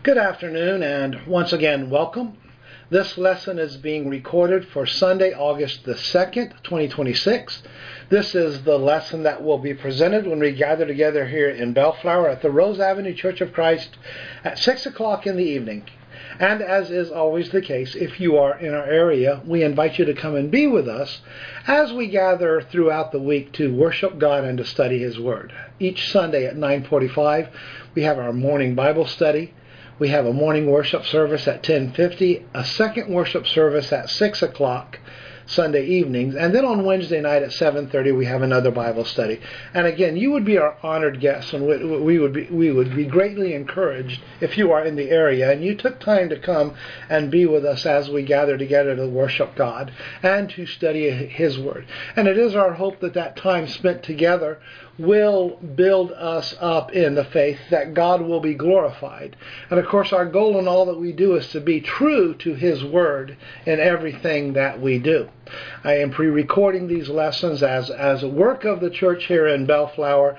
Good afternoon, and once again, welcome. This lesson is being recorded for Sunday, August the 2nd, 2026. This is the lesson that will be presented when we gather together here in Bellflower at the Rose Avenue Church of Christ at 6 o'clock in the evening. And as is always the case, if you are in our area, we invite you to come and be with us as we gather throughout the week to worship God and to study His Word. Each Sunday at 9:45, we have our morning Bible study. We have a morning worship service at 10:50, a second worship service at 6 o'clock Sunday evenings, and then on Wednesday night at 7:30 we have another Bible study. And again, you would be our honored guest, and we would be greatly encouraged if you are in the area and you took time to come and be with us as we gather together to worship God and to study His Word. And it is our hope that that time spent together will build us up in the faith, that God will be glorified. And of course, our goal in all that we do is to be true to His Word in everything that we do. I am pre-recording these lessons as a work of the church here in Bellflower.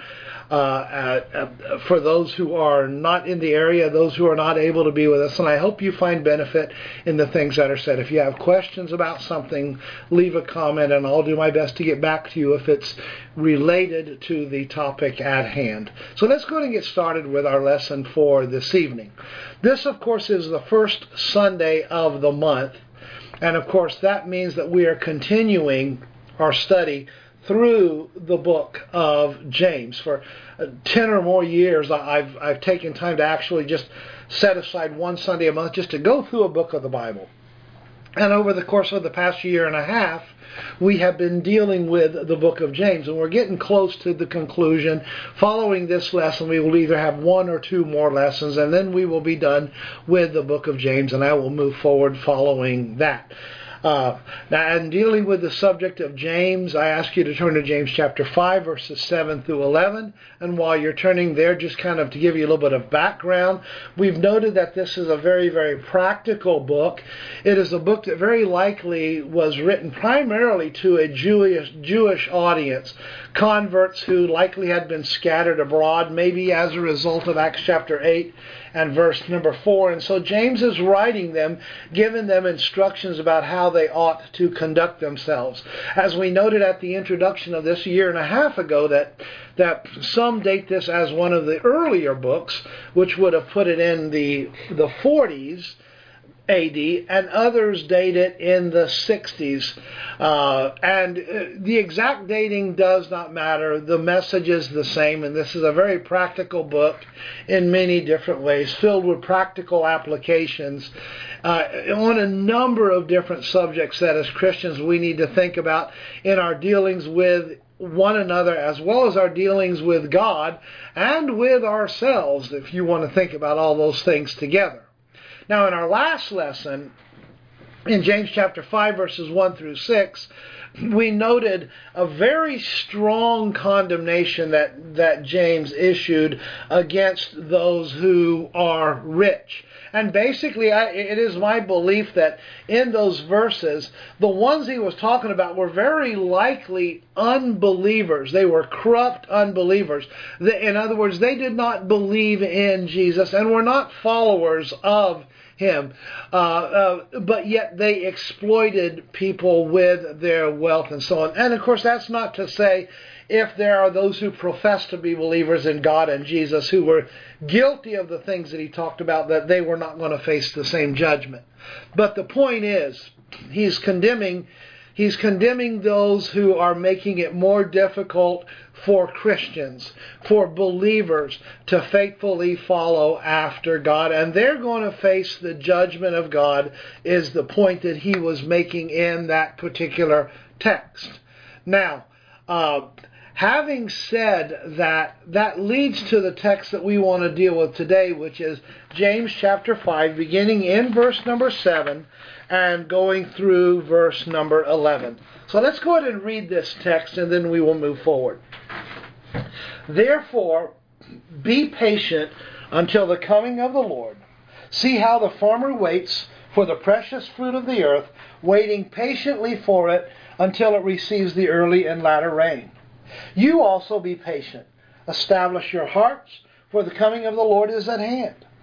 For those who are not in the area, those who are not able to be with us, and I hope you find benefit in the things that are said. If you have questions about something, leave a comment, and I'll do my best to get back to you if it's related to the topic at hand. So let's go ahead and get started with our lesson for this evening. This, of course, is the first Sunday of the month, and of course that means that we are continuing our study through the book of James. For 10 or more years, I've taken time to actually just set aside one Sunday a month just to go through a book of the Bible. And over the course of the past year and a half, we have been dealing with the book of James, and we're getting close to the conclusion. Following this lesson, we will either have one or two more lessons, and then we will be done with the book of James, and I will move forward following that. Now, in dealing with the subject of James, I ask you to turn to James chapter 5, verses 7 through 11. And while you're turning there, just kind of to give you a little bit of background, we've noted that this is a very, very practical book. It is a book that very likely was written primarily to a Jewish audience, converts who likely had been scattered abroad, maybe as a result of Acts chapter 8 and verse number 4. And so James is writing them, giving them instructions about how they ought to conduct themselves. As we noted at the introduction of this a year and a half ago, that some date this as one of the earlier books, which would have put it in the 40s AD, and others date it in the 60s. And the exact dating does not matter. The message is the same, and this is a very practical book in many different ways, filled with practical applications on a number of different subjects that as Christians we need to think about in our dealings with one another, as well as our dealings with God and with ourselves, if you want to think about all those things together. Now, in our last lesson, in James chapter 5, verses 1 through 6, we noted a very strong condemnation that James issued against those who are rich. And basically, it is my belief that in those verses, the ones he was talking about were very likely unbelievers. They were corrupt unbelievers. In other words, they did not believe in Jesus and were not followers of Him, but yet they exploited people with their wealth and so on. And of course, that's not to say if there are those who profess to be believers in God and Jesus who were guilty of the things that he talked about, that they were not going to face the same judgment. But the point is, he's condemning those who are making it more difficult for Christians, for believers to faithfully follow after God. And they're going to face the judgment of God, is the point that he was making in that particular text. Now, having said that, that leads to the text that we want to deal with today, which is James chapter 5, beginning in verse number 7 and going through verse number 11. So let's go ahead and read this text, and then we will move forward. Therefore, be patient until the coming of the Lord. See how the farmer waits for the precious fruit of the earth, waiting patiently for it until it receives the early and latter rain. You also be patient. Establish your hearts, for the coming of the Lord is at hand.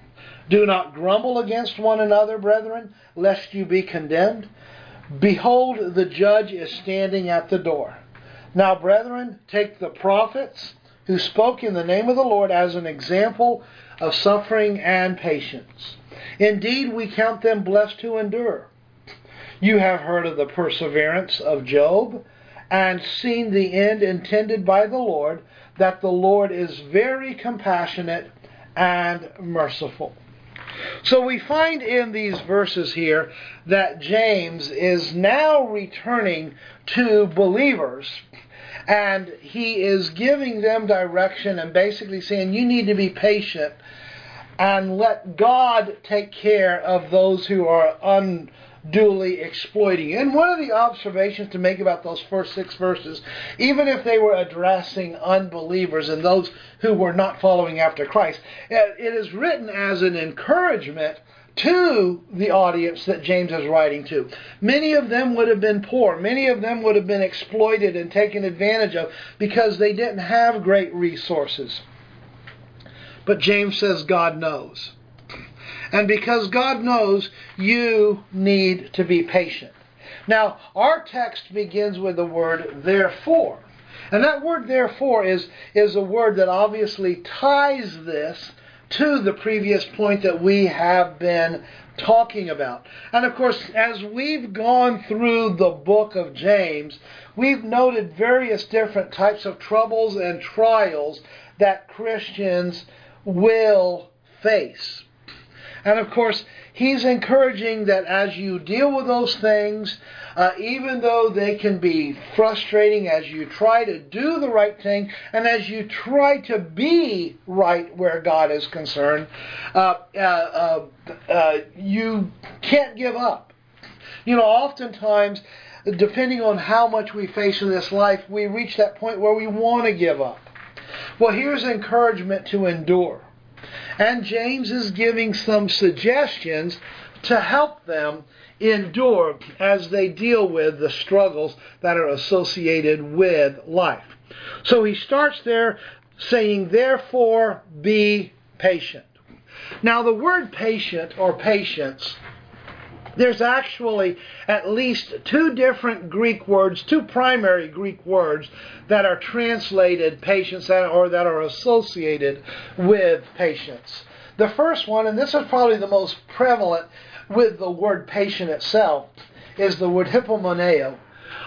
Do not grumble against one another, brethren, lest you be condemned. Behold, the judge is standing at the door. Now, brethren, take the prophets who spoke in the name of the Lord as an example of suffering and patience. Indeed, we count them blessed who endure. You have heard of the perseverance of Job, and seen the end intended by the Lord, that the Lord is very compassionate and merciful. So we find in these verses here that James is now returning to believers, and he is giving them direction and basically saying, you need to be patient and let God take care of those who are unduly exploiting you. And one of the observations to make about those first 6 verses, even if they were addressing unbelievers and those who were not following after Christ, it is written as an encouragement to the audience that James is writing to. Many of them would have been poor. Many of them would have been exploited and taken advantage of because they didn't have great resources. But James says God knows. And because God knows, you need to be patient. Now, our text begins with the word therefore. And that word therefore is a word that obviously ties this to the previous point that we have been talking about. And of course, as we've gone through the book of James, we've noted various different types of troubles and trials that Christians will face. And of course, he's encouraging that as you deal with those things, even though they can be frustrating, as you try to do the right thing, and as you try to be right where God is concerned, you can't give up. You know, oftentimes, depending on how much we face in this life, we reach that point where we want to give up. Well, here's encouragement to endure. And James is giving some suggestions to help them endure as they deal with the struggles that are associated with life. So he starts there saying, therefore, be patient. Now, the word patient or patience, there's actually at least 2 different Greek words, 2 primary Greek words that are translated patience or that are associated with patience. The first one, and this is probably the most prevalent with the word patient itself, is the word hypomoneo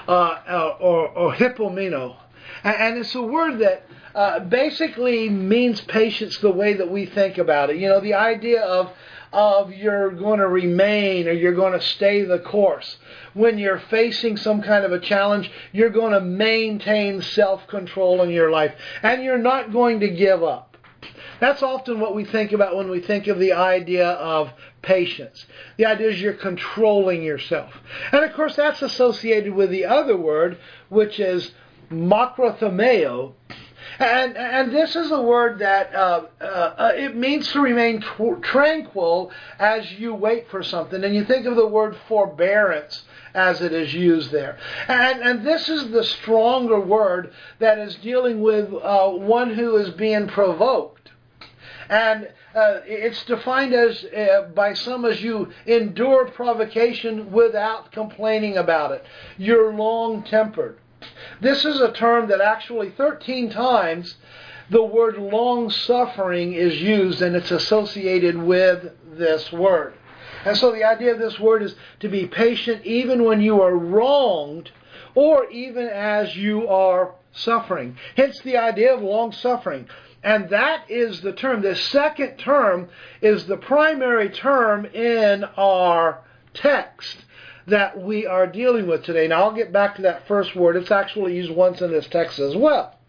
or hypomeno. And it's a word that basically means patience the way that we think about it. You know, the idea of you're going to remain or you're going to stay the course. When you're facing some kind of a challenge, you're going to maintain self-control in your life. And you're not going to give up. That's often what we think about when we think of the idea of patience. The idea is you're controlling yourself. And of course that's associated with the other word, which is makrothumeo. And this is a word that it means to remain tranquil as you wait for something. And you think of the word forbearance as it is used there. And this is the stronger word that is dealing with one who is being provoked. And it's defined as by some as you endure provocation without complaining about it. You're long-tempered. This is a term that actually 13 times the word long-suffering is used, and it's associated with this word. And so the idea of this word is to be patient even when you are wronged or even as you are suffering. Hence the idea of long-suffering. And that is the term. The second term is the primary term in our text that we are dealing with today. Now I'll get back to that first word. It's actually used once in this text as well.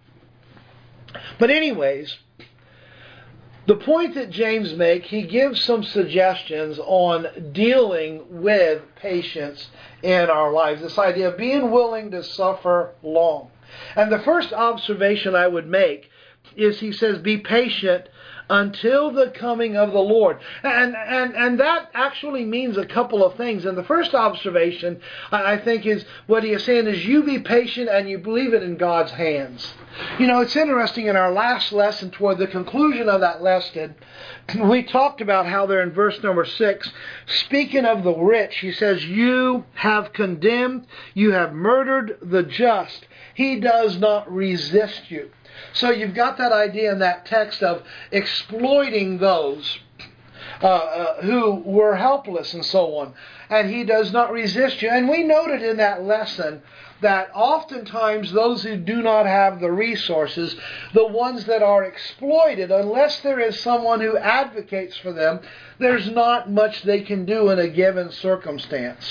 But anyways, the point that James makes, he gives some suggestions on dealing with patience in our lives. This idea of being willing to suffer long. And the first observation I would make is he says, be patient until the coming of the Lord. And that actually means a couple of things. And the first observation, I think, is what he is saying is you be patient and you believe it in God's hands. It's interesting, in our last lesson, toward the conclusion of that lesson, we talked about how there in verse number 6, speaking of the rich, he says, you have condemned, you have murdered the just. He does not resist you. So you've got that idea in that text of exploiting those who were helpless and so on. And he does not resist you. And we noted in that lesson that oftentimes those who do not have the resources, the ones that are exploited, unless there is someone who advocates for them, there's not much they can do in a given circumstance.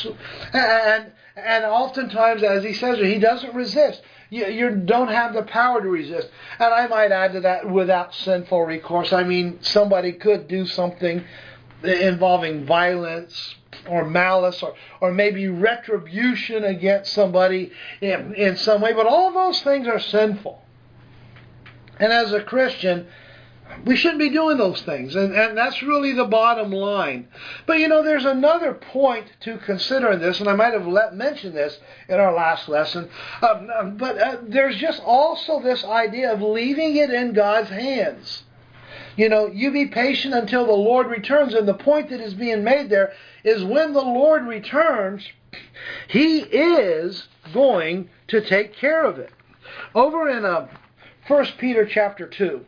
And oftentimes, as he says, he doesn't resist. You don't have the power to resist. And I might add to that, without sinful recourse. I mean, somebody could do something involving violence or malice or maybe retribution against somebody in some way. But all those things are sinful. And as a Christian, we shouldn't be doing those things. And that's really the bottom line. But there's another point to consider in this, and I might have mentioned this in our last lesson. But there's just also this idea of leaving it in God's hands. You be patient until the Lord returns. And the point that is being made there is when the Lord returns, He is going to take care of it. Over in 1 Peter chapter 2.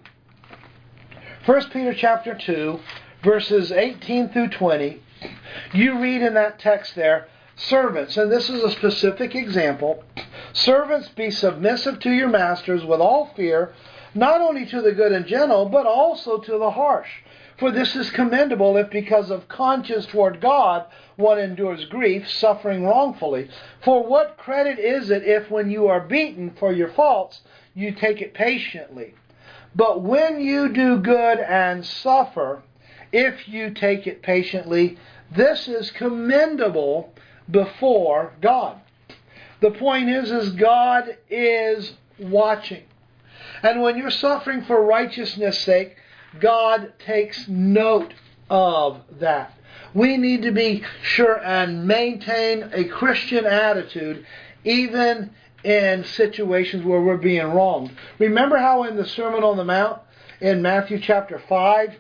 1 Peter chapter 2, verses 18 through 20, you read in that text there, servants, and this is a specific example, servants, be submissive to your masters with all fear, not only to the good and gentle, but also to the harsh. For this is commendable if because of conscience toward God one endures grief, suffering wrongfully. For what credit is it if when you are beaten for your faults, you take it patiently? But when you do good and suffer, if you take it patiently, this is commendable before God. The point is God is watching. And when you're suffering for righteousness' sake, God takes note of that. We need to be sure and maintain a Christian attitude even in situations where we're being wronged. Remember how in the Sermon on the Mount in Matthew chapter 5,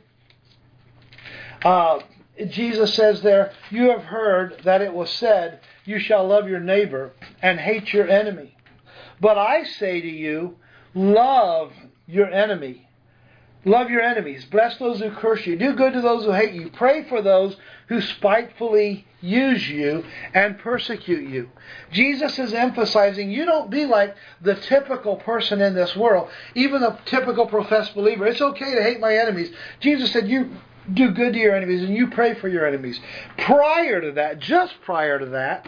Jesus says there, you have heard that it was said, you shall love your neighbor and hate your enemy. But I say to you, love your enemy. Love your enemies. Bless those who curse you. Do good to those who hate you. Pray for those who spitefully use you and persecute you. Jesus is emphasizing you don't be like the typical person in this world, even the typical professed believer. It's okay to hate my enemies. Jesus said you do good to your enemies and you pray for your enemies. Prior to that, just prior to that,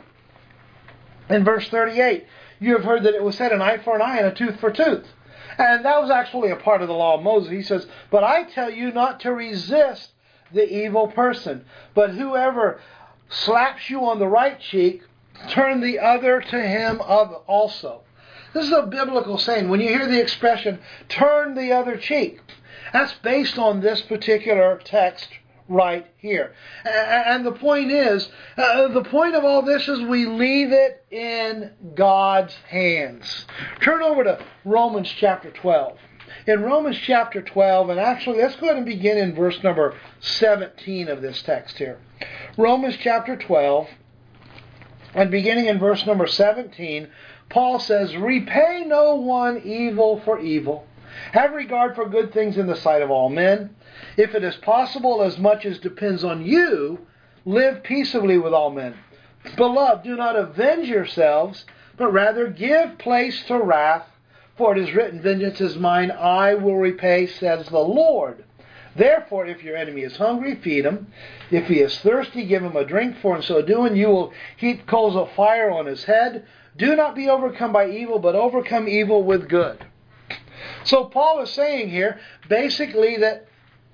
in verse 38, you have heard that it was said an eye for an eye and a tooth for a tooth. And that was actually a part of the law of Moses. He says, but I tell you not to resist the evil person, but whoever slaps you on the right cheek, turn the other to him also. This is a biblical saying. When you hear the expression, turn the other cheek, that's based on this particular text right here. And the point is, the point of all this is we leave it in God's hands. Turn over to Romans chapter 12. In Romans chapter 12, and actually let's go ahead and begin in verse number 17 of this text here. Romans chapter 12, and beginning in verse number 17, Paul says, repay no one evil for evil. Have regard for good things in the sight of all men. If it is possible, as much as depends on you, live peaceably with all men. Beloved, do not avenge yourselves, but rather give place to wrath. For it is written, vengeance is mine, I will repay, says the Lord. Therefore, if your enemy is hungry, feed him. If he is thirsty, give him a drink, for in so doing you will heap coals of fire on his head. Do not be overcome by evil, but overcome evil with good. So Paul is saying here, basically, that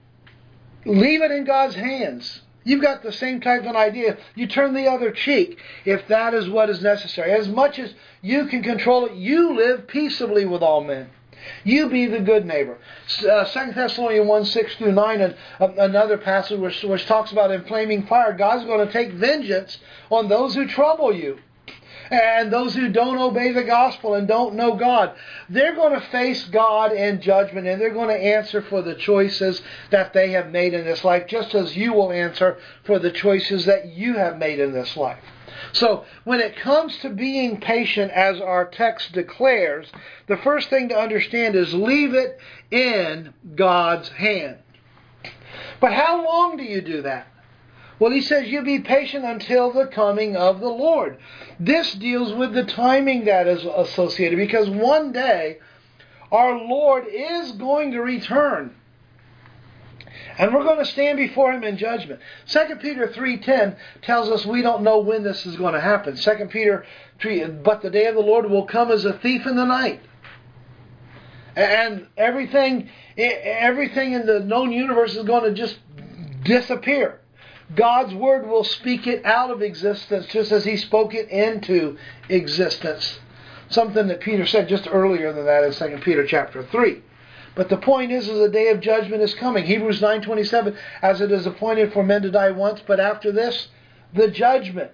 leave it in God's hands. You've got the same type of idea. You turn the other cheek if that is what is necessary. As much as you can control it, you live peaceably with all men. You be the good neighbor. 2 Thessalonians 1, 6 through 9, and another passage which talks about in flaming fire, God's going to take vengeance on those who trouble you. And those who don't obey the gospel and don't know God, they're going to face God in judgment, and they're going to answer for the choices that they have made in this life, just as you will answer for the choices that you have made in this life. So, when it comes to being patient, as our text declares, the first thing to understand is leave it in God's hand. But how long do you do that? Well, he says you be patient until the coming of the Lord. This deals with the timing that is associated, because one day our Lord is going to return. And we're going to stand before Him in judgment. 2 Peter 3:10 tells us we don't know when this is going to happen. 2 Peter 3, but the day of the Lord will come as a thief in the night. And everything in the known universe is going to just disappear. God's Word will speak it out of existence just as He spoke it into existence. Something that Peter said just earlier than that in 2 Peter chapter 3. But the point is the day of judgment is coming. Hebrews 9:27, as it is appointed for men to die once, but after this, the judgment.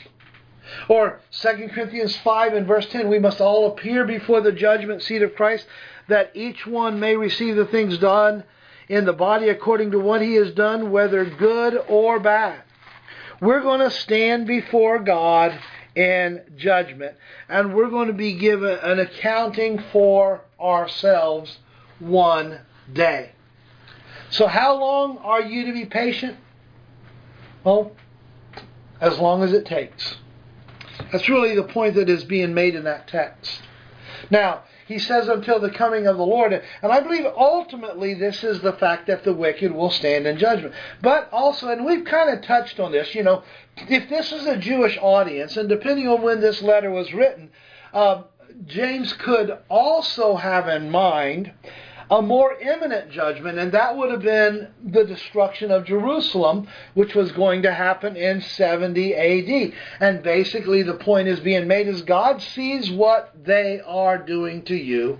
Or 2 Corinthians 5 and verse 10, we must all appear before the judgment seat of Christ, that each one may receive the things done in the body according to what he has done, whether good or bad. We're going to stand before God in judgment, and we're going to be given an accounting for ourselves one day. So how long are you to be patient? Well, as long as it takes. That's really the point that is being made in that text. Now, he says until the coming of the Lord. And I believe ultimately this is the fact that the wicked will stand in judgment. But also, and we've kind of touched on this, if this is a Jewish audience, and depending on when this letter was written, James could also have in mind a more imminent judgment, and that would have been the destruction of Jerusalem, which was going to happen in 70 AD. And basically the point is being made is God sees what they are doing to you,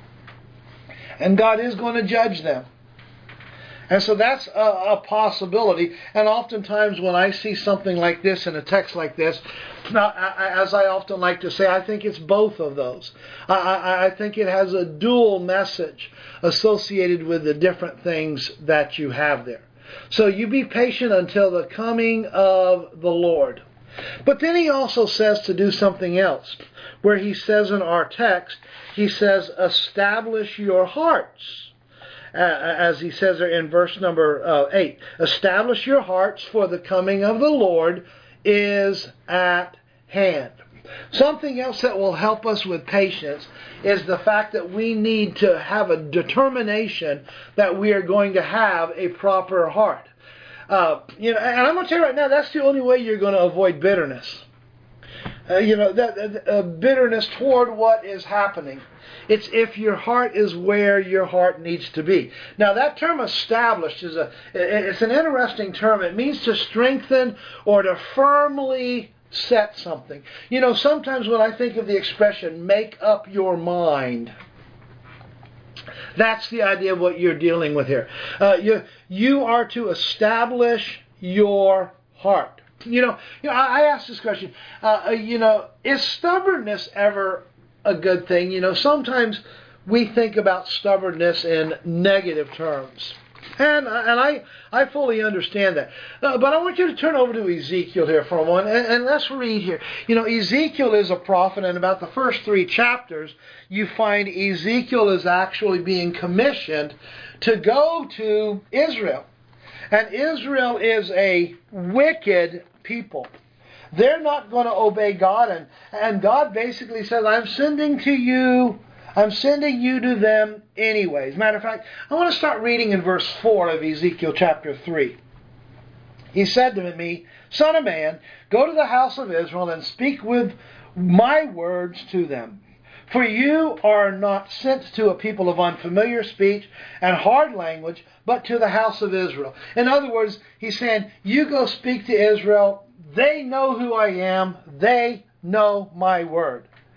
and God is going to judge them. And so that's a possibility. And oftentimes when I see something like this in a text like this, now, as I often like to say, I think it's both of those. I think it has a dual message associated with the different things that you have there. So you be patient until the coming of the Lord. But then he also says to do something else, where he says in our text, he says, establish your hearts. As he says there in verse number 8, establish your hearts, for the coming of the Lord is at hand. Something else that will help us with patience is the fact that we need to have a determination that we are going to have a proper heart. And I'm going to tell you right now, that's the only way you're going to avoid bitterness. Bitterness toward what is happening. It's if your heart is where your heart needs to be. Now that term established it's an interesting term. It means to strengthen or to firmly set something. Sometimes when I think of the expression, make up your mind, that's the idea of what you're dealing with here. You are to establish your heart. I asked this question, is stubbornness ever a good thing? Sometimes we think about stubbornness in negative terms. And I fully understand that. But I want you to turn over to Ezekiel here for a moment, and let's read here. Ezekiel is a prophet, and about the first 3 chapters, you find Ezekiel is actually being commissioned to go to Israel. And Israel is a wicked people. They're not going to obey God, and God basically says, I'm sending you to them anyways. Matter of fact, I want to start reading in verse 4 of Ezekiel chapter 3. He said to me, Son of man, go to the house of Israel and speak with my words to them. For you are not sent to a people of unfamiliar speech and hard language, but to the house of Israel. In other words, he's saying, you go speak to Israel. They know who I am. They know my word.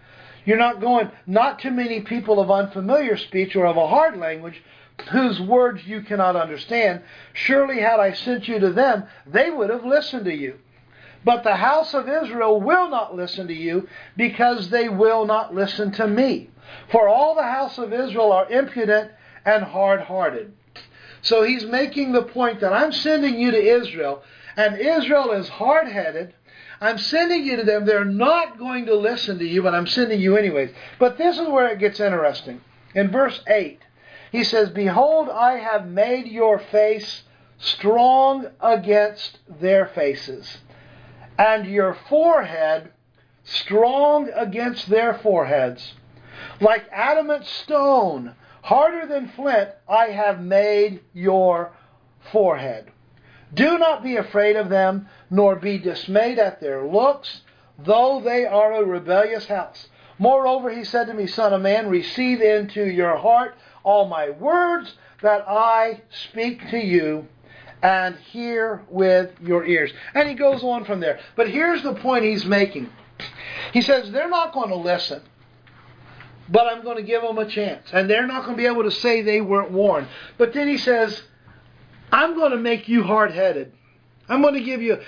You're not going, not too many people of unfamiliar speech or of a hard language, whose words you cannot understand. Surely had I sent you to them, they would have listened to you. But the house of Israel will not listen to you, because they will not listen to me. For all the house of Israel are impudent and hard-hearted. So he's making the point that I'm sending you to Israel, and Israel is hard-headed. I'm sending you to them. They're not going to listen to you, but I'm sending you anyways. But this is where it gets interesting. In verse 8, he says, Behold, I have made your face strong against their faces, and your forehead strong against their foreheads. Like adamant stone, harder than flint, I have made your forehead. Do not be afraid of them, nor be dismayed at their looks, though they are a rebellious house. Moreover, he said to me, Son of man, receive into your heart all my words that I speak to you, and hear with your ears. And he goes on from there. But here's the point he's making. He says, they're not going to listen, but I'm going to give them a chance. And they're not going to be able to say they weren't warned. But then he says, I'm going to make you hard-headed. I'm going to give you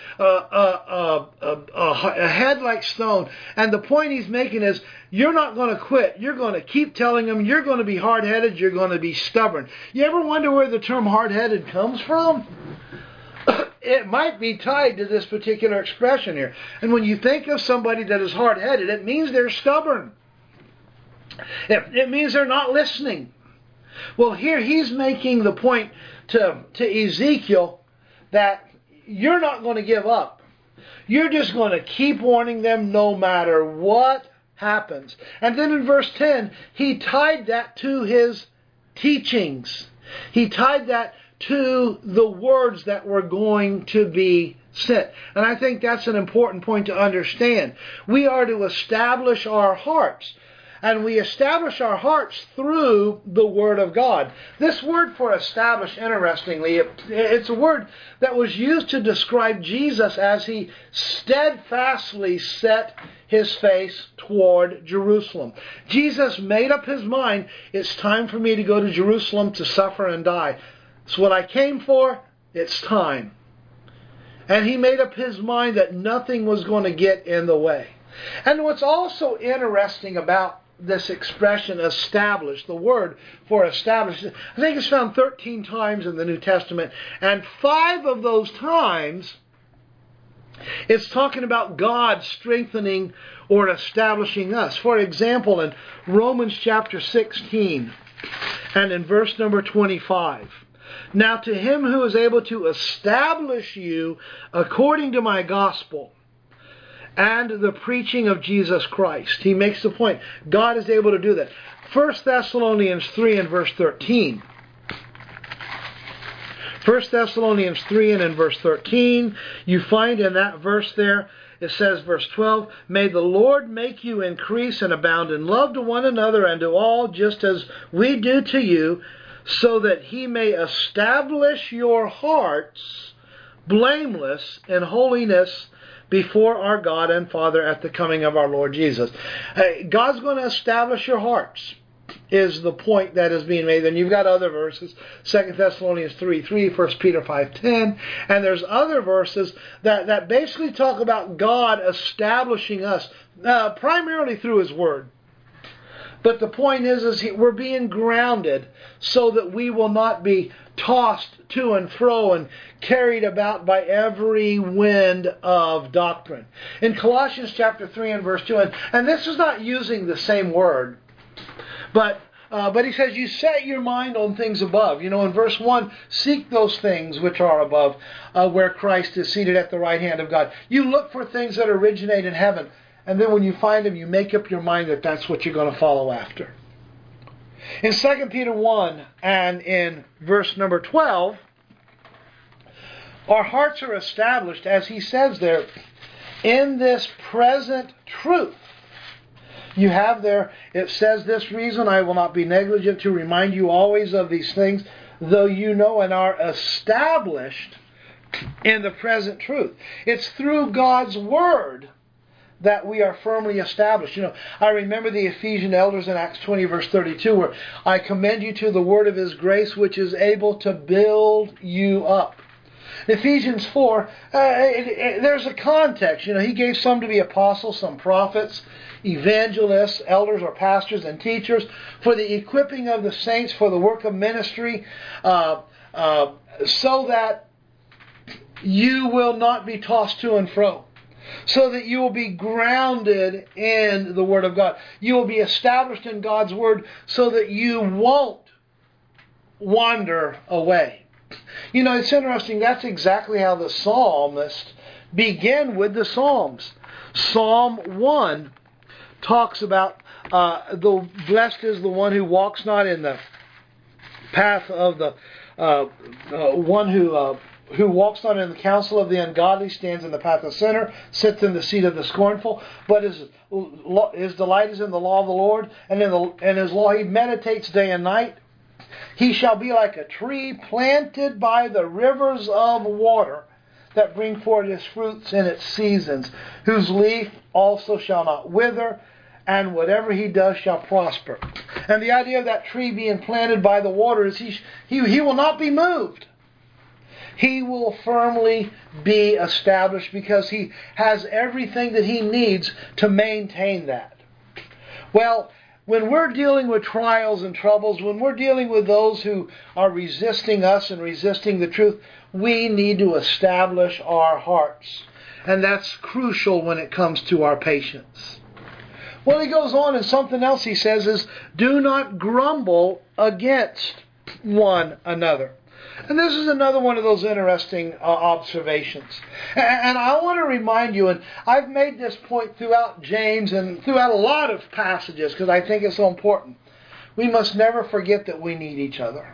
a head like stone. And the point he's making is, you're not going to quit. You're going to keep telling them you're going to be hard-headed. You're going to be stubborn. You ever wonder where the term hard-headed comes from? It might be tied to this particular expression here. And when you think of somebody that is hard-headed, it means they're stubborn. It means they're not listening. Well, here he's making the point to Ezekiel that you're not going to give up. You're just going to keep warning them no matter what happens. And then in verse 10, he tied that to his teachings. He tied that to the words that were going to be sent. And I think that's an important point to understand. We are to establish our hearts. And we establish our hearts through the Word of God. This word for establish, interestingly, it's a word that was used to describe Jesus as he steadfastly set his face toward Jerusalem. Jesus made up his mind, it's time for me to go to Jerusalem to suffer and die. It's what I came for, it's time. And he made up his mind that nothing was going to get in the way. And what's also interesting about this expression, establish, the word for establish, I think it's found 13 times in the New Testament, and 5 of those times it's talking about God strengthening or establishing us. For example, in Romans chapter 16 and in verse number 25, now to him who is able to establish you according to my gospel and the preaching of Jesus Christ. He makes the point. God is able to do that. 1 Thessalonians 3 and verse 13. 1 Thessalonians 3 and in verse 13, you find in that verse there, it says, verse 12, May the Lord make you increase and abound in love to one another and to all, just as we do to you, so that he may establish your hearts blameless in holiness before our God and Father at the coming of our Lord Jesus. God's going to establish your hearts, is the point that is being made. And you've got other verses, 2 Thessalonians 3:3, 1 Peter 5:10, and there's other verses that basically talk about God establishing us, primarily through His Word. But the point is we're being grounded so that we will not be tossed to and fro and carried about by every wind of doctrine. In Colossians chapter 3 and verse 2, and this is not using the same word, but he says, you set your mind on things above. You know, in verse 1, seek those things which are above, where Christ is seated at the right hand of God. You look for things that originate in heaven. And then when you find them, you make up your mind that that's what you're going to follow after. In 2 Peter 1 and in verse number 12, our hearts are established, as he says there, in this present truth. You have there, it says, this reason I will not be negligent to remind you always of these things, though you know and are established in the present truth. It's through God's Word that we are firmly established. I remember the Ephesian elders in Acts 20 verse 32 where I commend you to the word of His grace which is able to build you up. Ephesians 4, there's a context. He gave some to be apostles, some prophets, evangelists, elders or pastors and teachers for the equipping of the saints for the work of ministry so that you will not be tossed to and fro. So that you will be grounded in the Word of God. You will be established in God's Word so that you won't wander away. It's interesting. That's exactly how the psalmists begin with the Psalms. Psalm 1 talks about the blessed is the one who walks not in the path of the one who walks not in the counsel of the ungodly, stands in the path of the sinner, sits in the seat of the scornful, but his delight is in the law of the Lord, and in His law he meditates day and night. He shall be like a tree planted by the rivers of water that bring forth its fruits in its seasons, whose leaf also shall not wither, and whatever he does shall prosper. And the idea of that tree being planted by the water is he will not be moved. He will firmly be established because he has everything that he needs to maintain that. Well, when we're dealing with trials and troubles, when we're dealing with those who are resisting us and resisting the truth, we need to establish our hearts. And that's crucial when it comes to our patience. Well, he goes on, and something else he says is, do not grumble against one another. And this is another one of those interesting observations. And I want to remind you, and I've made this point throughout James and throughout a lot of passages because I think it's so important. We must never forget that we need each other.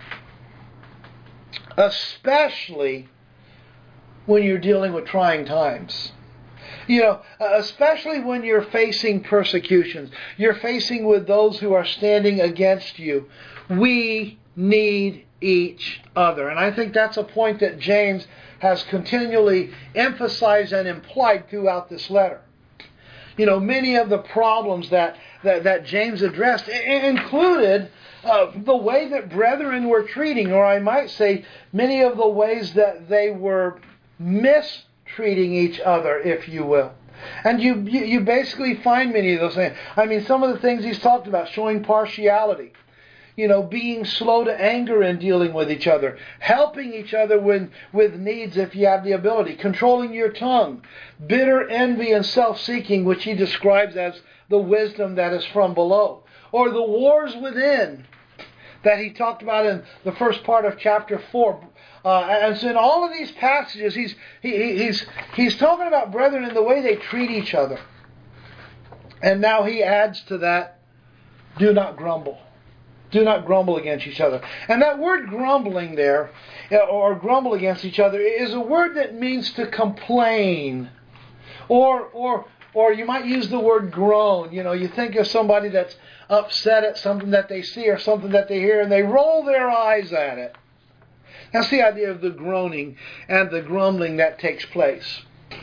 Especially when you're dealing with trying times. Especially when you're facing persecutions. You're facing with those who are standing against you. We need each other. And I think that's a point that James has continually emphasized and implied throughout this letter. Many of the problems that James addressed included the way that brethren were treating, or I might say, many of the ways that they were mistreating each other, if you will. And you basically find many of those things. Some of the things he's talked about, showing partiality. Being slow to anger and dealing with each other. Helping each other with needs if you have the ability. Controlling your tongue. Bitter envy and self-seeking, which he describes as the wisdom that is from below. Or the wars within that he talked about in the first part of chapter 4. And so in all of these passages, he's talking about brethren in the way they treat each other. And now he adds to that, do not grumble. Do not grumble against each other. And that word grumbling there, or grumble against each other, is a word that means to complain. Or you might use the word groan. You think of somebody that's upset at something that they see or something that they hear, and they roll their eyes at it. That's the idea of the groaning and the grumbling that takes place.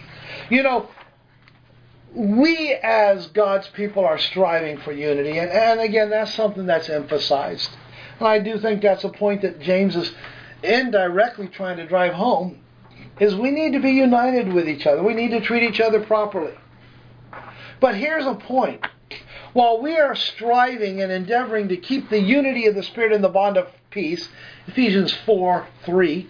We as God's people are striving for unity. And again, that's something that's emphasized. And I do think that's a point that James is indirectly trying to drive home, is we need to be united with each other. We need to treat each other properly. But here's a point. While we are striving and endeavoring to keep the unity of the Spirit in the bond of peace, Ephesians 4:3,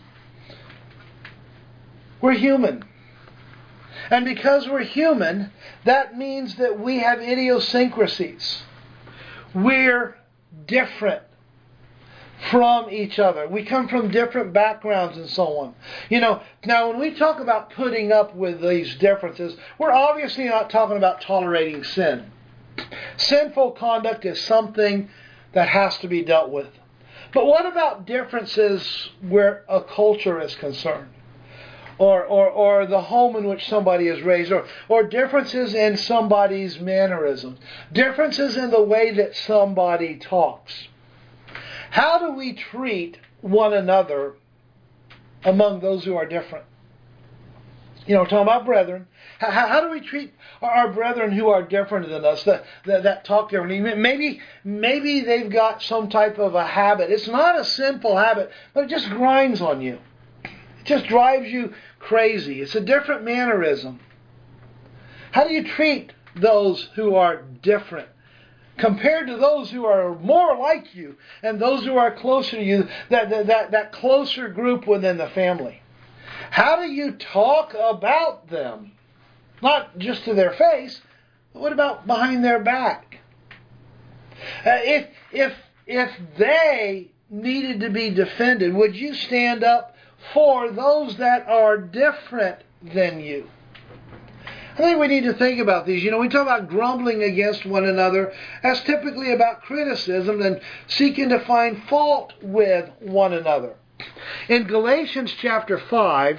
we're human. And because we're human, that means that we have idiosyncrasies. We're different from each other. We come from different backgrounds and so on. Now when we talk about putting up with these differences, we're obviously not talking about tolerating sin. Sinful conduct is something that has to be dealt with. But what about differences where a culture is concerned? Or the home in which somebody is raised, or differences in somebody's mannerisms, differences in the way that somebody talks. How do we treat one another among those who are different? We're talking about brethren. How do we treat our brethren who are different than us, that talk differently? Maybe they've got some type of a habit. It's not a sinful habit, but it just grinds on you. It just drives you crazy. It's a different mannerism. How do you treat those who are different compared to those who are more like you and those who are closer to you, that closer group within the family? How do you talk about them? Not just to their face, but what about behind their back? If they needed to be defended, would you stand up for those that are different than you? I think we need to think about these. We talk about grumbling against one another as typically about criticism and seeking to find fault with one another. In Galatians chapter 5,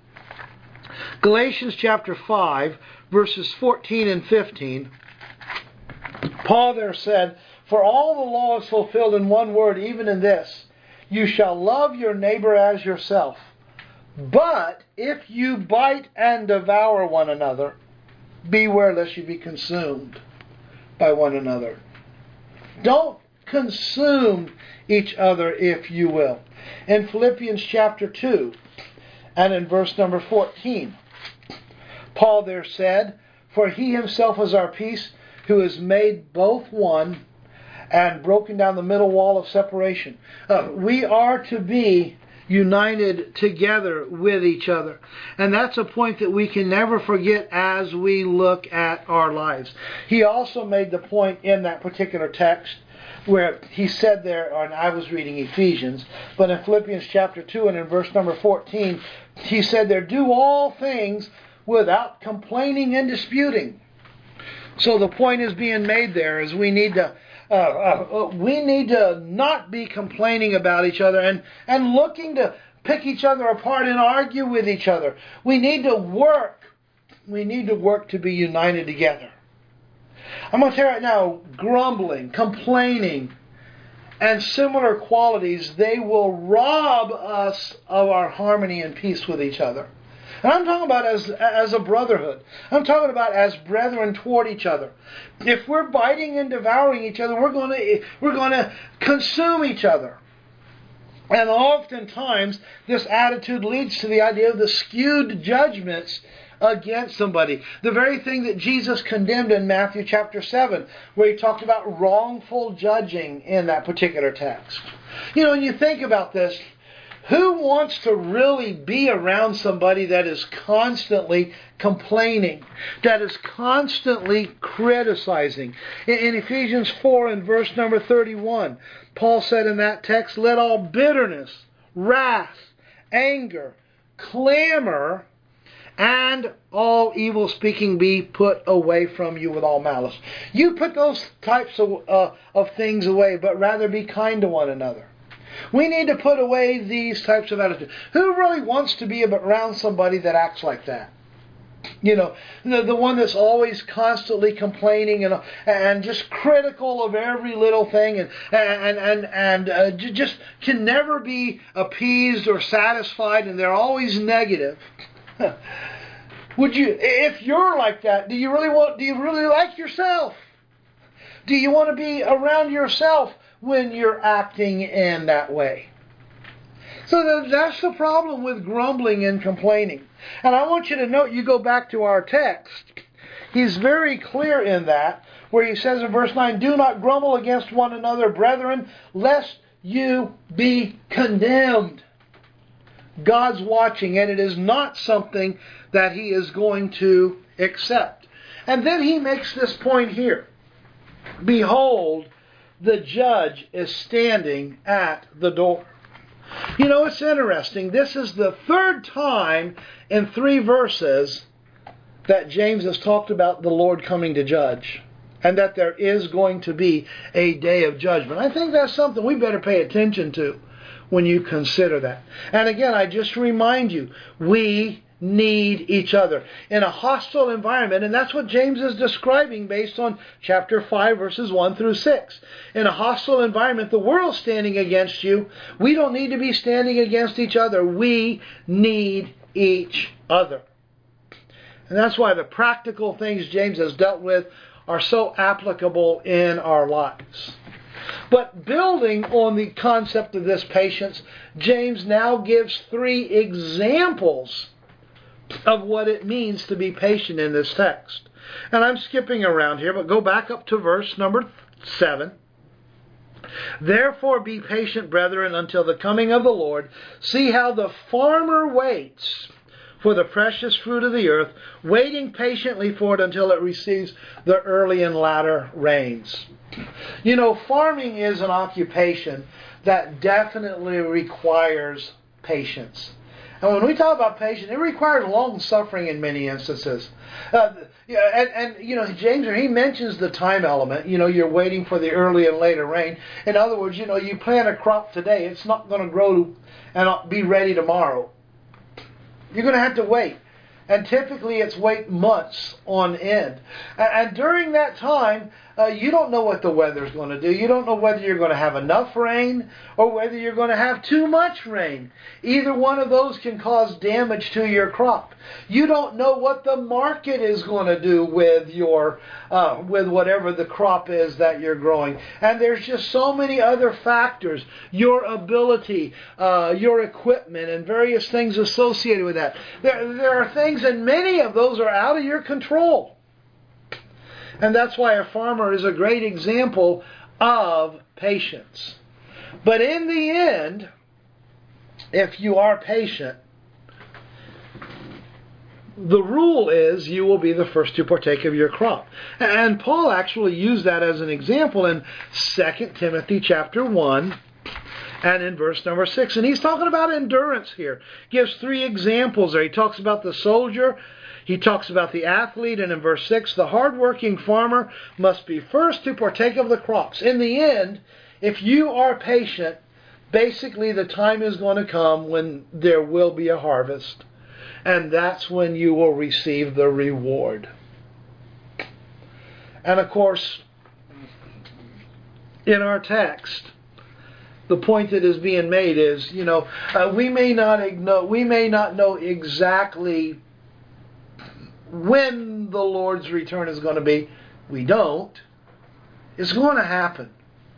verses 14 and 15, Paul there said, "For all the law is fulfilled in one word, even in this, you shall love your neighbor as yourself. But if you bite and devour one another, beware lest you be consumed by one another." Don't consume each other, if you will. In Philippians chapter 2 and in verse number 14, Paul there said, "For he himself is our peace, who has made both one and broken down the middle wall of separation." We are to be united together with each other. And that's a point that we can never forget as we look at our lives. He also made the point in that particular text where he said there, and I was reading Ephesians, but in Philippians chapter 2 and in verse number 14, he said there, "Do all things without complaining and disputing." So the point is being made there is we need to not be complaining about each other and looking to pick each other apart and argue with each other. We need to work. We need to work to be united together. I'm going to tell you right now, grumbling, complaining, and similar qualities, they will rob us of our harmony and peace with each other. And I'm talking about as a brotherhood. I'm talking about as brethren toward each other. If we're biting and devouring each other, we're going to consume each other. And oftentimes, this attitude leads to the idea of the skewed judgments against somebody. The very thing that Jesus condemned in Matthew chapter 7, where he talked about wrongful judging in that particular text. When you think about this, who wants to really be around somebody that is constantly complaining, that is constantly criticizing? In Ephesians 4 and verse number 31, Paul said in that text, "Let all bitterness, wrath, anger, clamor, and all evil speaking be put away from you with all malice." You put those types of things away, but rather be kind to one another. We need to put away these types of attitudes. Who really wants to be around somebody that acts like that? The one that's always constantly complaining and just critical of every little thing and just can never be appeased or satisfied, and they're always negative. Would you, if you're like that, do you really like yourself? Do you want to be around yourself when you're acting in that way? So that's the problem with grumbling and complaining. And I want you to note, you go back to our text, he's very clear in that, where he says in verse 9, "Do not grumble against one another, brethren, lest you be condemned." God's watching, and it is not something that he is going to accept. And then he makes this point here. "Behold, the judge is standing at the door." It's interesting. This is the third time in 3 verses that James has talked about the Lord coming to judge, and that there is going to be a day of judgment. I think that's something we better pay attention to when you consider that. And again, I just remind you, we need each other in a hostile environment, and that's what James is describing based on chapter 5 verses 1 through 6. In a hostile environment, the world's standing against you. We don't need to be standing against each other. We need each other. And that's why the practical things James has dealt with are so applicable in our lives. But building on the concept of this patience, James now gives 3 examples of what it means to be patient in this text. And I'm skipping around here, but go back up to verse number 7. Therefore be patient, brethren, until the coming of the Lord. See how the farmer waits for the precious fruit of the earth, waiting patiently for it until it receives the early and latter rains. You know, farming is an occupation that definitely requires patience. And when we talk about patience, it requires long suffering in many instances. James, he mentions the time element. You're waiting for the early and later rain. In other words, you plant a crop today, it's not going to grow and be ready tomorrow. You're going to have to wait. And typically it's wait months on end. And during that time, you don't know what the weather's going to do. You don't know whether you're going to have enough rain or whether you're going to have too much rain. Either one of those can cause damage to your crop. You don't know what the market is going to do with with whatever the crop is that you're growing. And there's just so many other factors. Your ability, your equipment, and various things associated with that. There are things, and many of those are out of your control. And that's why a farmer is a great example of patience. But in the end, if you are patient, the rule is you will be the first to partake of your crop. And Paul actually used that as an example in 2 Timothy chapter 1 and in verse number 6. And he's talking about endurance here. Gives 3 examples there. He talks about the soldier, he talks about the athlete, and in verse 6, the hardworking farmer must be first to partake of the crops. In the end, if you are patient, basically the time is going to come when there will be a harvest. And that's when you will receive the reward. And of course, in our text, the point that is being made is, we may not know exactly when the Lord's return is going to be. We don't. It's going to happen.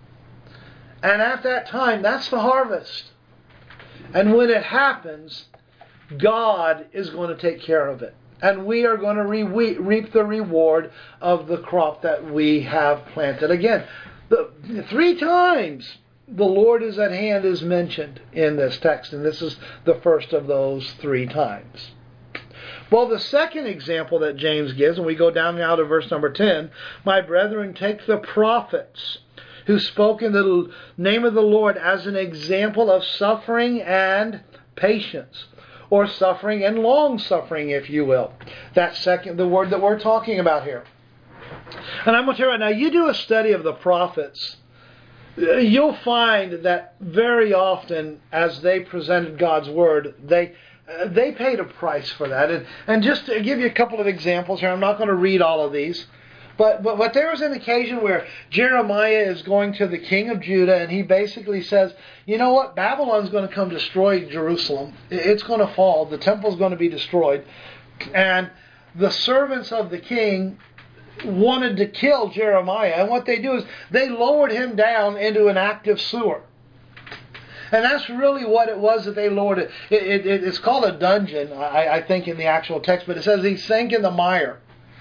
And at that time, that's the harvest. And when it happens, God is going to take care of it. And we are going to reap the reward of the crop that we have planted. Again, 3 times the Lord is at hand is mentioned in this text. And this is the first of those 3 times. Well, the second example that James gives, and we go down now to verse number 10, my brethren, take the prophets who spoke in the name of the Lord as an example of suffering and patience, or suffering and long suffering, if you will. That's the word that we're talking about here. And I'm going to tell you right now, you do a study of the prophets, you'll find that very often as they presented God's word, they paid a price for that. And just to give you a couple of examples here, I'm not going to read all of these, but there was an occasion where Jeremiah is going to the king of Judah, and he basically says, you know what, Babylon's going to come destroy Jerusalem. It's going to fall. The temple's going to be destroyed. And the servants of the king wanted to kill Jeremiah, and what they do is they lowered him down into an active sewer. And that's really what it was that they lowered it. It's called a dungeon, I think, in the actual text, but it says he sank in the mire.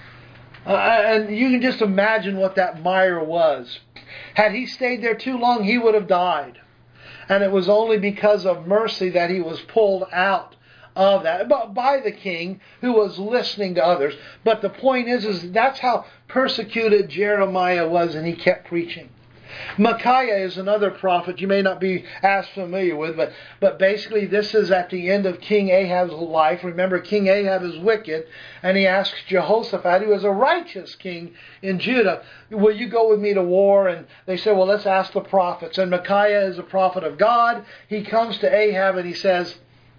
And you can just imagine what that mire was. Had he stayed there too long, he would have died. And it was only because of mercy that he was pulled out of that, but by the king who was listening to others. But the point is that's how persecuted Jeremiah was, and he kept preaching. Micaiah is another prophet you may not be as familiar with, but basically this is at the end of King Ahab's life. Remember, King Ahab is wicked, and he asks Jehoshaphat, who is a righteous king in Judah, will you go with me to war? And they say, well, let's ask the prophets. And Micaiah is a prophet of God. He comes to Ahab and he says,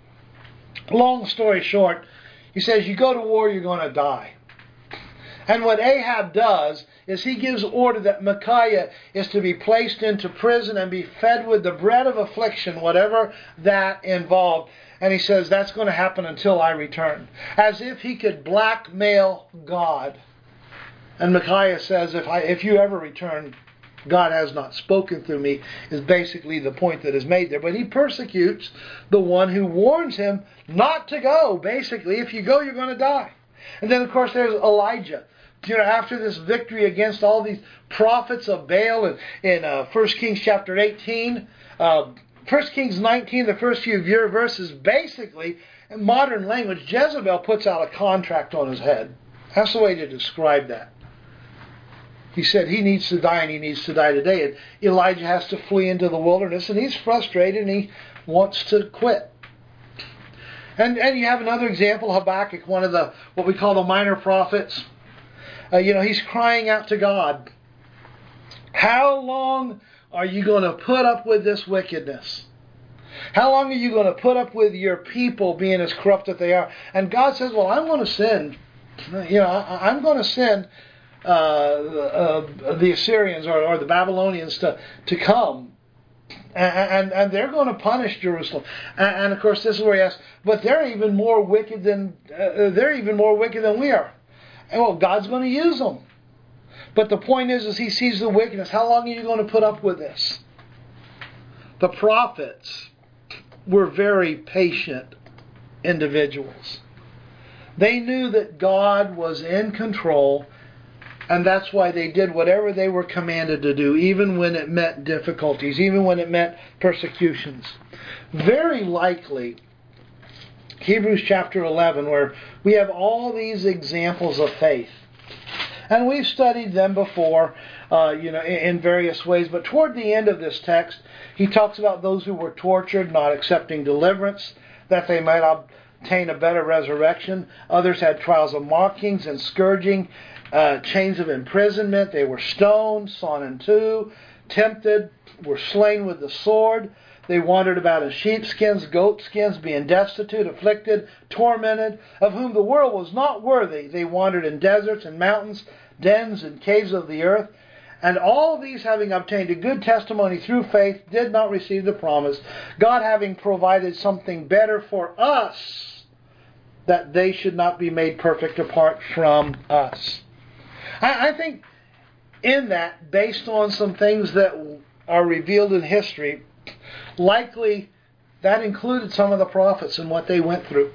long story short, he says, you go to war, you're going to die. And what Ahab does is he gives order that Micaiah is to be placed into prison and be fed with the bread of affliction, whatever that involved. And he says, that's going to happen until I return. As if he could blackmail God. And Micaiah says, if you ever return, God has not spoken through me, is basically the point that is made there. But he persecutes the one who warns him not to go. Basically, if you go, you're going to die. And then, of course, there's Elijah. After this victory against all these prophets of Baal in 1 Kings chapter 18, 1 Kings 19, the first few verses, basically, in modern language, Jezebel puts out a contract on his head. That's the way to describe that. He said he needs to die, and he needs to die today. And Elijah has to flee into the wilderness, and he's frustrated, and he wants to quit. And you have another example, Habakkuk, one of what we call the minor prophets. He's crying out to God. How long are you going to put up with this wickedness? How long are you going to put up with your people being as corrupt as they are? And God says, well, I'm going to send. I'm going to send the Assyrians or the Babylonians to come, and they're going to punish Jerusalem. And of course, this is where he asks, but they're even more wicked than we are. And well, God's going to use them. But the point is he sees the wickedness. How long are you going to put up with this? The prophets were very patient individuals. They knew that God was in control. And that's why they did whatever they were commanded to do, even when it meant difficulties, even when it meant persecutions. Very likely, Hebrews chapter 11, where we have all these examples of faith. And we've studied them before, in various ways. But toward the end of this text, he talks about those who were tortured, not accepting deliverance, that they might obtain a better resurrection. Others had trials of mockings and scourging, chains of imprisonment. They were stoned, sawn in two, tempted, were slain with the sword. They wandered about in sheepskins, goatskins, being destitute, afflicted, tormented, of whom the world was not worthy. They wandered in deserts and mountains, dens and caves of the earth. And all these, having obtained a good testimony through faith, did not receive the promise, God having provided something better for us, that they should not be made perfect apart from us. I think in that, based on some things that are revealed in history, likely that included some of the prophets and what they went through.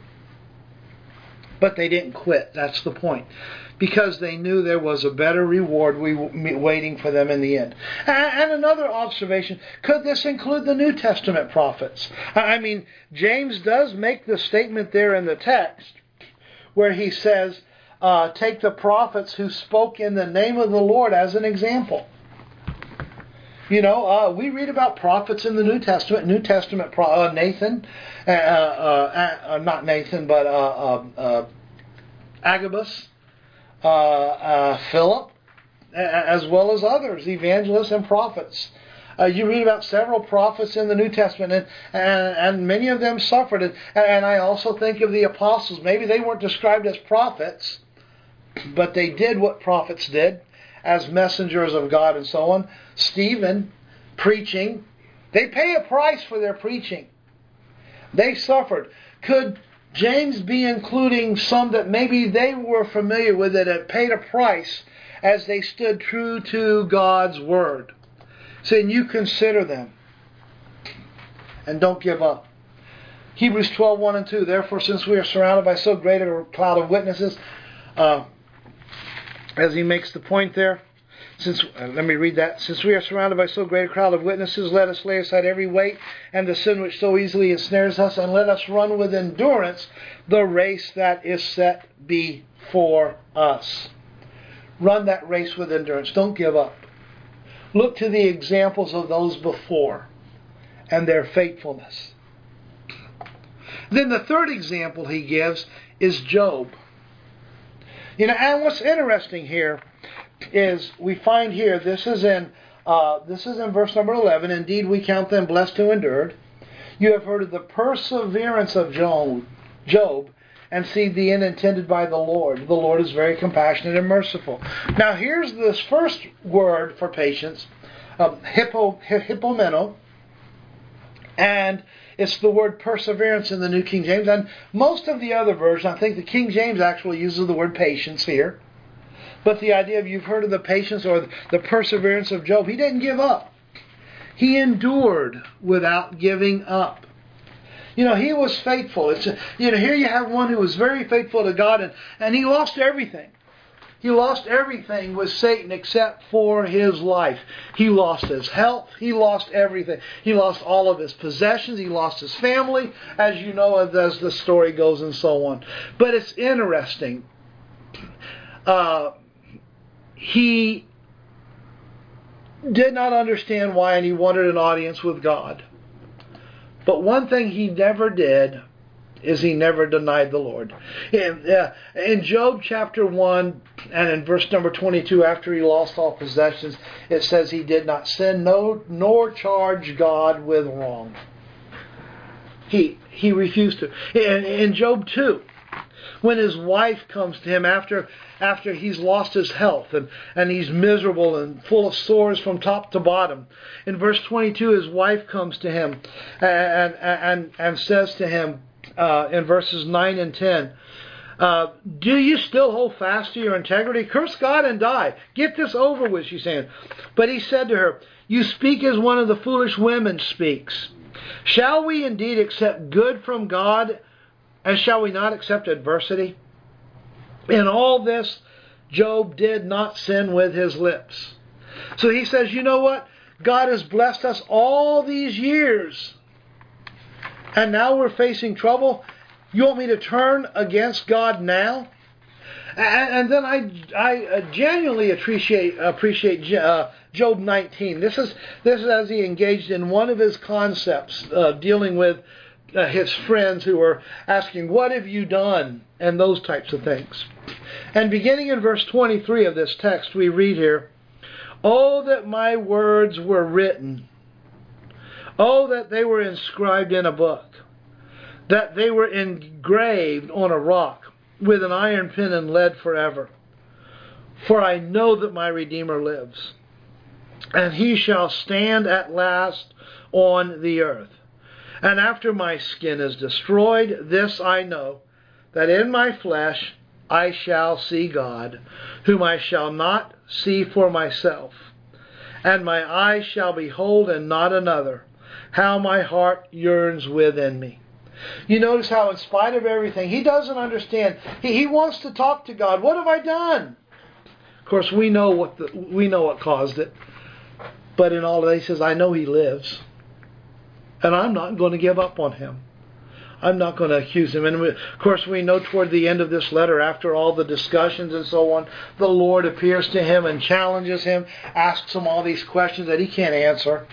But they didn't quit. That's the point. Because they knew there was a better reward waiting for them in the end. And another observation, could this include the New Testament prophets? I mean, James does make the statement there in the text where he says, take the prophets who spoke in the name of the Lord as an example. We read about prophets in the New Testament. Nathan, not Nathan, but Agabus, Philip, as well as others, evangelists and prophets. You read about several prophets in the New Testament, and many of them suffered. And I also think of the apostles. Maybe they weren't described as prophets, but they did what prophets did as messengers of God and so on. Stephen, preaching. They pay a price for their preaching. They suffered. Could James be including some that maybe they were familiar with that had paid a price as they stood true to God's Word? Saying you consider them and don't give up. Hebrews 12, 1 and 2. Therefore, since we are surrounded by so great a cloud of witnesses, as he makes the point there, let me read that. Since we are surrounded by so great a crowd of witnesses, let us lay aside every weight and the sin which so easily ensnares us, and let us run with endurance the race that is set before us. Run that race with endurance. Don't give up. Look to the examples of those before and their faithfulness. Then the third example he gives is Job. And what's interesting here is we find here, this is in verse number 11, indeed we count them blessed who endured. You have heard of the perseverance of Job, and see the end intended by the Lord. The Lord is very compassionate and merciful. Now here's this first word for patience, hypomeno, and It's the word perseverance in the New King James. And most of the other versions, I think the King James actually uses the word patience here. But the idea of, you've heard of the patience or the perseverance of Job. He didn't give up. He endured without giving up. He was faithful. Here you have one who was very faithful to God, and he lost everything. He lost everything with Satan except for his life. He lost his health. He lost everything. He lost all of his possessions. He lost his family, as you know, as the story goes and so on. But it's interesting. He did not understand why, and he wanted an audience with God. But one thing he never did is he never denied the Lord. In Job chapter 1 and in verse number 22, after he lost all possessions, it says he did not sin nor charge God with wrong. He refused to. In Job 2, when his wife comes to him after he's lost his health and he's miserable and full of sores from top to bottom. In verse 22, his wife comes to him and says to him in verses 9 and 10, do you still hold fast to your integrity? Curse God and die. Get this over with, she's saying. But he said to her, you speak as one of the foolish women speaks. Shall we indeed accept good from God, and shall we not accept adversity? In all this, Job did not sin with his lips. So he says, you know what? God has blessed us all these years, and now we're facing trouble. You want me to turn against God now? And then I genuinely appreciate Job 19. This is as he engaged in one of his concepts, dealing with his friends who were asking, what have you done? And those types of things. And beginning in verse 23 of this text, we read here, oh, that my words were written. Oh, that they were inscribed in a book. That they were engraved on a rock with an iron pen and lead forever. For I know that my Redeemer lives, and he shall stand at last on the earth. And after my skin is destroyed, this I know, that in my flesh I shall see God, whom I shall not see for myself. And my eyes shall behold and not another, how my heart yearns within me. You notice how in spite of everything, he doesn't understand. He wants to talk to God. What have I done? Of course, we know what caused it. But in all of that, he says, I know he lives. And I'm not going to give up on him. I'm not going to accuse him. And of course, we know toward the end of this letter, after all the discussions and so on, the Lord appears to him and challenges him, asks him all these questions that he can't answer.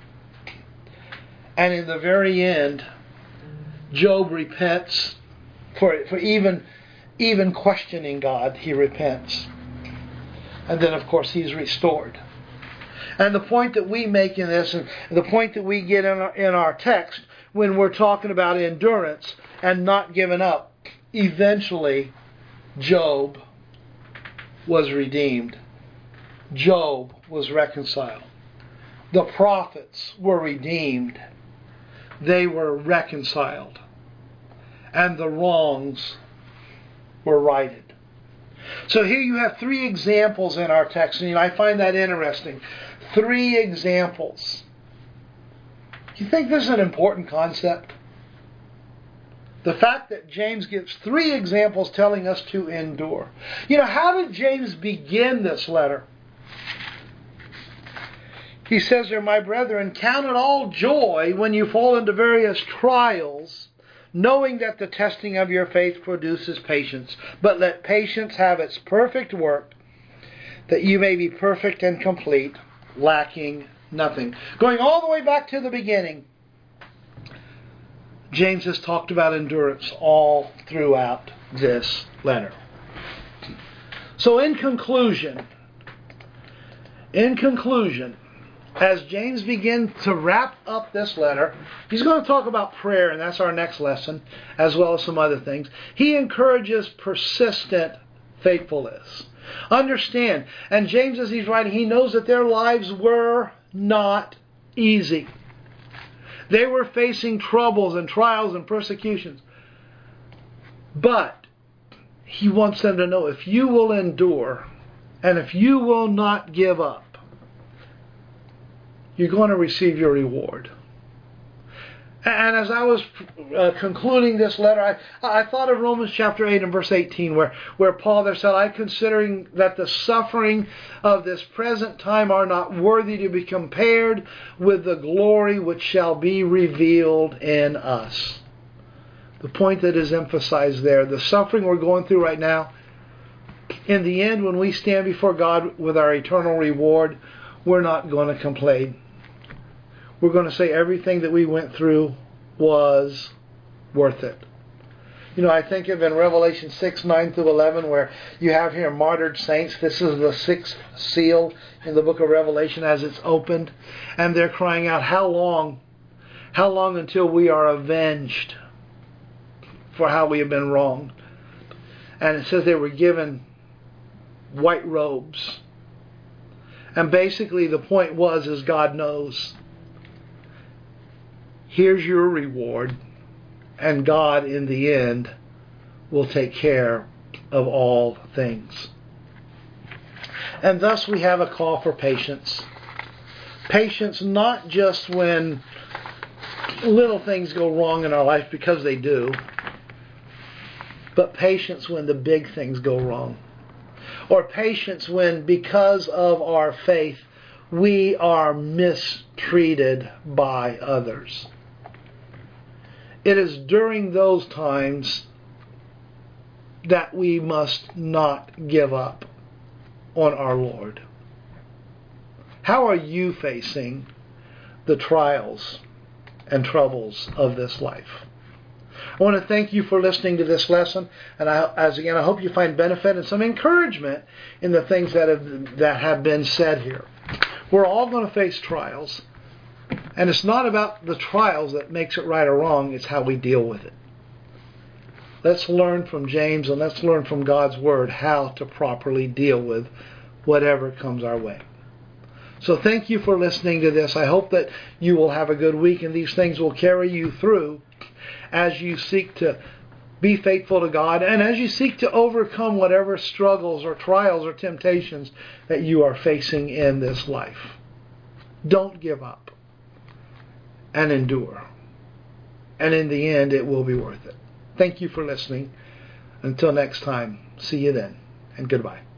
And in the very end, Job repents for even questioning God. He repents. And then, of course, he's restored. And the point that we make in this, and the point that we get in our text, when we're talking about endurance and not giving up, eventually Job was redeemed. Job was reconciled. The prophets were redeemed. They were reconciled. And the wrongs were righted. So here you have 3 examples in our text, and I find that interesting. 3 examples. Do you think this is an important concept? The fact that James gives 3 examples telling us to endure. How did James begin this letter? He says there, my brethren, count it all joy when you fall into various trials, knowing that the testing of your faith produces patience. But let patience have its perfect work, that you may be perfect and complete, lacking nothing. Going all the way back to the beginning, James has talked about endurance all throughout this letter. So in conclusion, as James begins to wrap up this letter, he's going to talk about prayer, and that's our next lesson, as well as some other things. He encourages persistent faithfulness. Understand, and James, as he's writing, he knows that their lives were not easy. They were facing troubles and trials and persecutions. But He wants them to know, if you will endure and if you will not give up, you're going to receive your reward. And as I was concluding this letter, I thought of Romans chapter 8 and verse 18, where Paul there said, "I considering that the suffering of this present time are not worthy to be compared with the glory which shall be revealed in us." The point that is emphasized there, the suffering we're going through right now, in the end, when we stand before God with our eternal reward, we're not going to complain. We're going to say everything that we went through was worth it. You know, I think of in Revelation 6, 9 through 11, where you have here martyred saints. This is the sixth seal in the book of Revelation as it's opened. And they're crying out, how long until we are avenged for how we have been wronged? And it says they were given white robes. And basically the point is God knows. Here's your reward, and God in the end will take care of all things. And thus we have a call for patience. Patience not just when little things go wrong in our life, because they do, but patience when the big things go wrong. Or patience when, because of our faith, we are mistreated by others. It is during those times that we must not give up on our Lord. How are you facing the trials and troubles of this life? I want to thank you for listening to this lesson, and I hope you find benefit and some encouragement in the things that have been said here. We're all going to face trials. And it's not about the trials that makes it right or wrong, it's how we deal with it. Let's learn from James and let's learn from God's Word how to properly deal with whatever comes our way. So thank you for listening to this. I hope that you will have a good week and these things will carry you through as you seek to be faithful to God and as you seek to overcome whatever struggles or trials or temptations that you are facing in this life. Don't give up. And endure. And in the end, it will be worth it. Thank you for listening. Until next time, see you then, and goodbye.